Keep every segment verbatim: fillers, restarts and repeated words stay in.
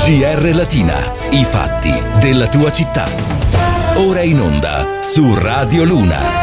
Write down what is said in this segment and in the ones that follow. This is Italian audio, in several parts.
G R Latina, i fatti della tua città. Ora in onda su Radio Luna.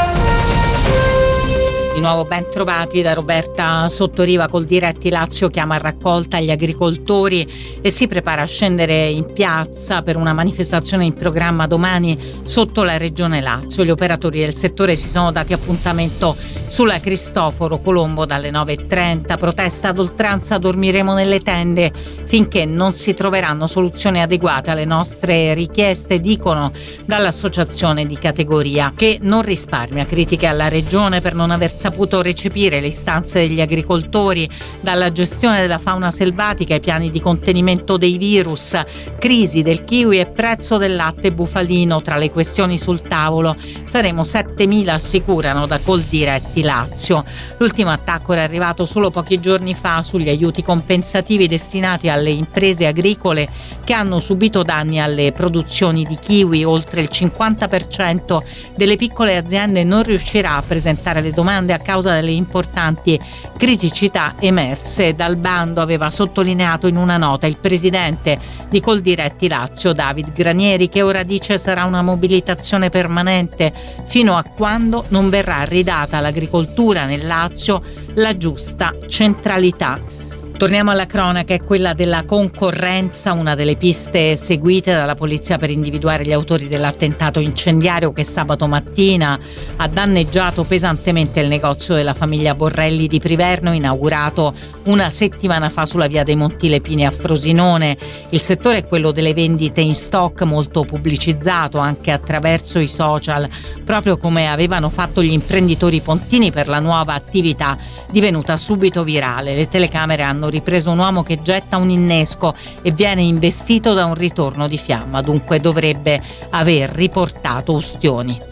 Di nuovo ben trovati da Roberta Sottoriva. Coldiretti Lazio chiama a raccolta gli agricoltori e si prepara a scendere in piazza per una manifestazione in programma domani sotto la Regione Lazio. Gli operatori del settore si sono dati appuntamento sulla Cristoforo Colombo dalle nove e trenta. Protesta ad oltranza, dormiremo nelle tende finché non si troveranno soluzioni adeguate alle nostre richieste, dicono dall'associazione di categoria, che non risparmia critiche alla Regione per non aver saputo recepire le istanze degli agricoltori, dalla gestione della fauna selvatica ai piani di contenimento dei virus, crisi del kiwi e prezzo del latte bufalino tra le questioni sul tavolo. Saremo settemila, assicurano da Coldiretti Lazio. L'ultimo attacco era arrivato solo pochi giorni fa sugli aiuti compensativi destinati alle imprese agricole che hanno subito danni alle produzioni di kiwi. Oltre il cinquanta per cento delle piccole aziende non riuscirà a presentare le domande a causa delle importanti criticità emerse dal bando, aveva sottolineato in una nota il presidente di Coldiretti Lazio, David Granieri, che ora dice sarà una mobilitazione permanente fino a quando non verrà ridata all'agricoltura nel Lazio la giusta centralità. Torniamo alla cronaca, è quella della concorrenza, una delle piste seguite dalla polizia per individuare gli autori dell'attentato incendiario che sabato mattina ha danneggiato pesantemente il negozio della famiglia Borrelli di Priverno, inaugurato una settimana fa sulla via dei Monti Lepini a Frosinone. Il settore è quello delle vendite in stock, molto pubblicizzato anche attraverso i social, proprio come avevano fatto gli imprenditori pontini per la nuova attività divenuta subito virale. Le telecamere hanno ripreso un uomo che getta un innesco e viene investito da un ritorno di fiamma, dunque dovrebbe aver riportato ustioni.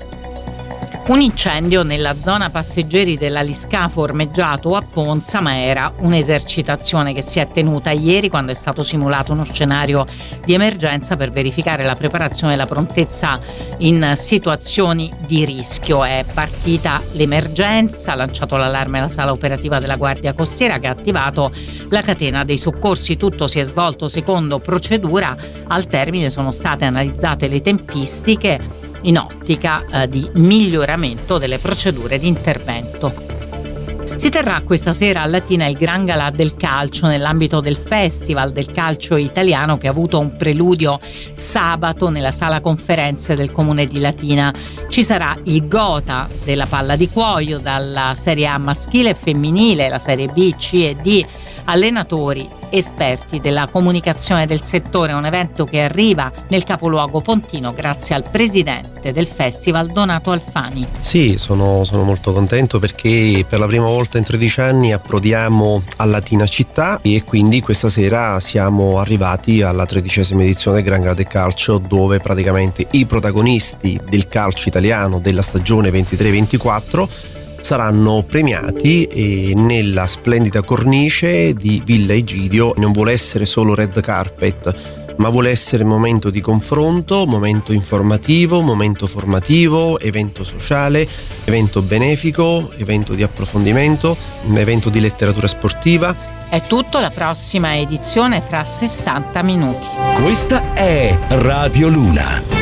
Un incendio nella zona passeggeri dell'Aliscafo ormeggiato a Ponza, ma era un'esercitazione che si è tenuta ieri quando è stato simulato uno scenario di emergenza per verificare la preparazione e la prontezza in situazioni di rischio. È partita l'emergenza, ha lanciato l'allarme la sala operativa della Guardia Costiera che ha attivato la catena dei soccorsi. Tutto si è svolto secondo procedura, al termine sono state analizzate le tempistiche in ottica eh, di miglioramento delle procedure di intervento. Si terrà questa sera a Latina il Gran Galà del Calcio nell'ambito del Festival del Calcio Italiano, che ha avuto un preludio sabato nella sala conferenze del Comune di Latina. Ci sarà il Gotha della palla di cuoio dalla Serie A maschile e femminile, la Serie B, C e D, allenatori, esperti della comunicazione del settore. Un evento che arriva nel capoluogo pontino grazie al presidente del festival Donato Alfani. Sì, sono, sono molto contento perché per la prima volta in tredici anni approdiamo a Latina città e quindi questa sera siamo arrivati alla tredicesima edizione del Gran Galà del Calcio, dove praticamente i protagonisti del calcio italiano della stagione ventitré ventiquattro saranno premiati e nella splendida cornice di Villa Egidio. Non vuole essere solo red carpet, ma vuole essere momento di confronto, momento informativo, momento formativo, evento sociale, evento benefico, evento di approfondimento, evento di letteratura sportiva. È tutto, la prossima edizione fra sessanta minuti. Questa è Radio Luna.